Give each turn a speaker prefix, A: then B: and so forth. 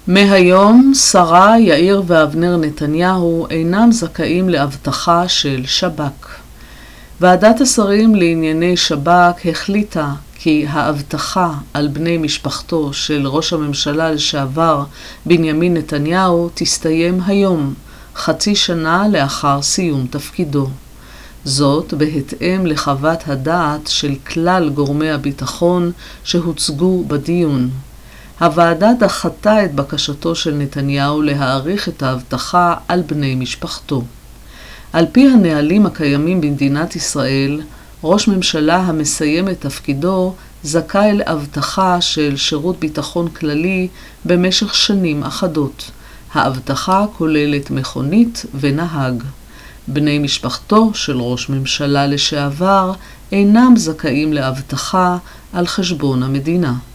A: מהיום שרה, יאיר ואבנר נתניהו אינם זכאים לאבטחה של שב"כ. ועדת השרים לענייני שב"כ החליטה כי האבטחה על בני משפחתו של ראש הממשלה לשעבר בנימין נתניהו תסתיים היום, חצי שנה לאחר סיום תפקידו. זאת בהתאם לחוות הדעת של כלל גורמי הביטחון שהוצגו בדיון. הוועדה דחתה את בקשתו של נתניהו להאריך את האבטחה על בני משפחתו. על פי הנהלים הקיימים במדינת ישראל, ראש ממשלה המסיים את תפקידו זכאי לאבטחה של שירות ביטחון כללי במשך שנים אחדות. האבטחה כוללת מכונית ונהג. בני משפחתו של ראש ממשלה לשעבר אינם זכאים לאבטחה על חשבון המדינה.